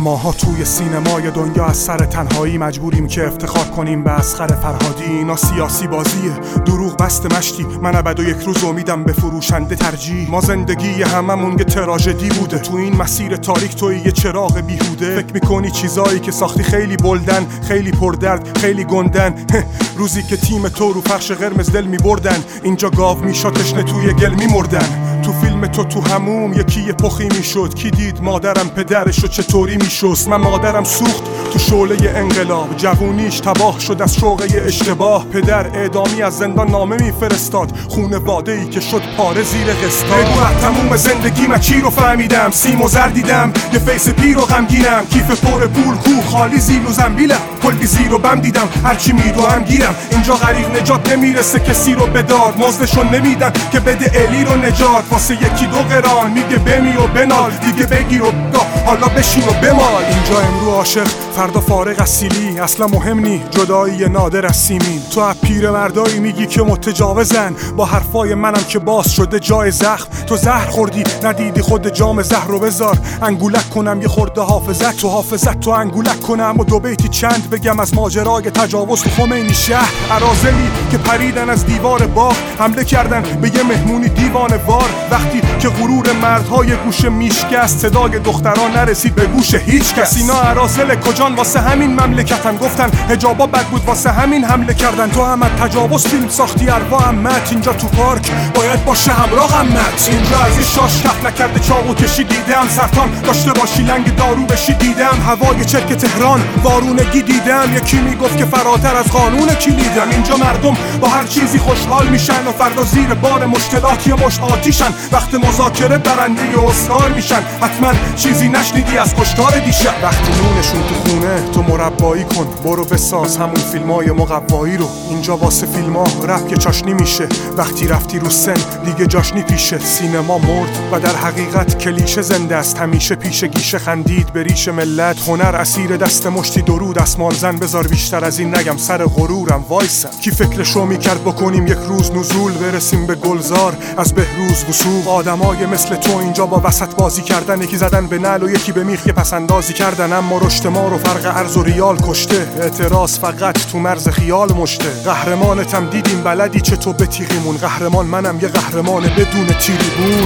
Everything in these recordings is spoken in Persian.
ماها توی سینمای دنیا از سر تنهایی مجبوریم که افتخار کنیم به اصغر فرهادی. اینا سیاسی بازیه، دروغ بست مشتی، من ابد و یک روز امیدم به فروشنده ترجیح. ما زندگی هممون یه تراژدی بوده، تو این مسیر تاریک توی یه چراغ بیهوده. فکر میکنی چیزایی که ساختی خیلی بلدن، خیلی پردرد، خیلی گندن. روزی که تیم تو رو فرش قرمز دل میبردن، اینجا گاو میشا تشنه توی گل میمردن. تو فیلم تو هموم یکی یه پخی میشد، کی دید مادرم پدرشو چطوری میشست. من مادرم سوخت تو شعله انقلاب، جوونیش تباه شد از شوقه اشتباه. پدر اعدامی از زندان نامه میفرستاد، خونواده ای که شد پاره زیر قسطا. بگو تموم زندگی من چی رو فهمیدم، سیم و زر دیدم، یه فیس پیر و غمگینم، کیف پر پول کو خالی زیر و زنبیلم، کلی زیر و بم دیدم، هرچی میدوام گیرم. اینجا غریق نجات نمیرسه کسی رو بدار، مزدشو نمیدن که بده الی رو نجات. واسه یکی دو قران میگه بمی و بنال، دیگه بگیر و حالا بشین و بمال. اینجا امرو عاشق فردا فارغ از سیلی، اصلا مهم نی جدایی نادر از سیمین. تو از پیر مردایی میگی که متجاوزن، با حرفای منم که باز شده جای زخم. تو زهر خوردی ندیدی خود جام زهر رو بذار، انگولک کنم یه خورده حافظت تو حافظت تو انگولک کنم و دو بیتی چند بگم از ماجرای تجاوز تو خمینی شهر. اراذلی که پریدن از دیوار باغ، حمله کردن به یه مهمونی دیوانه وار. وقتی که غرور مردهای گوشه میشکست، صدای دختران نرسید به گوش هیچ کس. اینا اراذل کجان واسه همین مملکتن، گفتن حجابا بد بود واسه همین حمله کردن. تو هم تجاوز فیلم ساختی اروا امت، اینجا تو پارک باید باشه همراه امت. اینجا از این شاش کف نکرده چاقو کشی دیدم، سرطان داشته باشی لنگ دارو بشی دیدم، هوای چرک تهران وارونگی دیدم. یکی میگفت که فراتر از قانون کلیدم. اینجا مردم با هر چیزی خوشحال میشن و فردا زیر بار مشکلات یه مشت آتیشن. وقت مذاکره برنده اسکار میشن، حتما چیزی نشنیدی از کشتار دیشب. وقتی نونشون تو خونه تو مربایی کن، برو بساز همون فیلمای مقوایی رو. اینجا واسه فیلما رپ که چاشنی میشه، وقتی رفتی رو سن دیگه جاشنی پیشه. سینما مرد و در حقیقت کلیشه زنده است، همیشه پیش گیشه خندید به ریش ملت. هنر اسیر دست مشتی درود اسمال زن، بذار بیشتر از این نگم سر غرورم وایسم. کی فکرشو میکرد بکنیم یک روز نزول، برسیم به گلزار از بهروز وثوق. آدمای مثل تو اینجا با وسط بازی کردن، یکی زدن به نعل و یکی به میخ پس اندازی کردن. اما رشت ما رو فرق ارز و ریال کشته، اعتراض فقط تو مرز خیال مشته. قهرمانتم دیدیم بلدی چطور به تیغیمون، قهرمان منم یه قهرمان بدون تیریبون،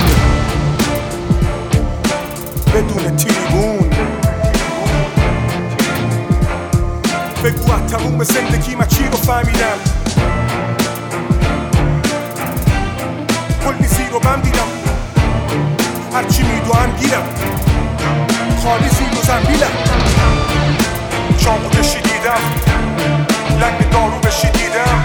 بدون تیریبون. بگو از تموم زندگی من چی رو فهمیدم، کلی زیر و بم دیدم، هرچی میدوام گیرم، خالی زیر و زنبیلم، چاقو کشی دیدم، لنگ دارو بشی دیدم.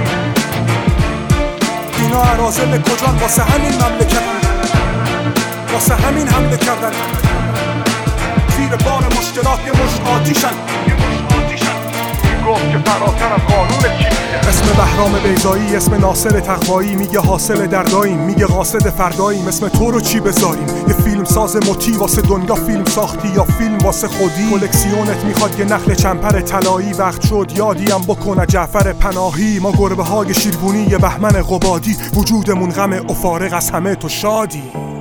اینا اراذل کجان واسه همین مملکتن، واسه همین حمله کردن. زیر بار مشکلات یه مشت آتیشن، گفت که فراتر از قانون کلیه. اسم بهرام بیضایی، اسم ناصر تقوایی، میگه حاصل درداییم، میگه قاصد فرداییم. اسم تو رو چی بذاریم؟ یه فیلم ساز موتی واسه دنیا فیلم ساختی یا فیلم واسه خودی؟ کلکسیونت میخواد یه نخل چنپر طلایی، وقت شد یادیم بکنه جعفر پناهی. ما گربه های شیربونی یه بهمن قبادی، وجودمون غم و فارغ از همه تو شادی.